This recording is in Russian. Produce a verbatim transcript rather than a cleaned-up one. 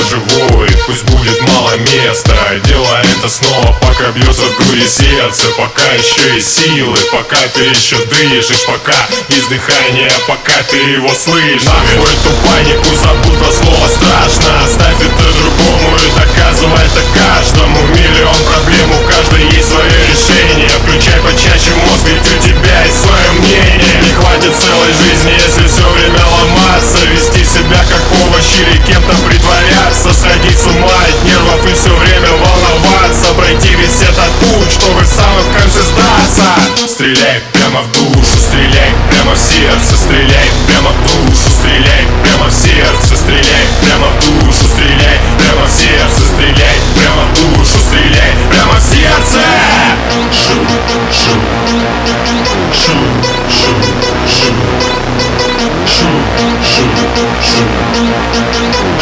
живой, пусть будет мало места. Делай это снова, пока бьется в груди сердце, пока еще есть силы, пока ты еще дышишь, пока есть дыхание, пока ты его слышишь. Нахуй эту панику, забудь про слово страшно. Оставь это другому и доказывай это каждому. Миллион проблем, у каждой есть свое решение. Включай почаще мозг, ведь у тебя есть свое мнение. Не хватит целой жизни, если все время ломаться, вести себя как овощ или кем-то притворяться, сходить с ума от нервов и все время волноваться, пройти весь этот путь, чтобы в самом конце сдаться. Стреляй прямо в душу, стреляй прямо в сердце, стреляй прямо в душу, стреляй прямо в сердце, стреляй прямо в душу, стреляй прямо в сердце, стреляй прямо в душу, стреляй прямо в сердце. Шу, шу, шу, шу, шу, шу, шу, шу.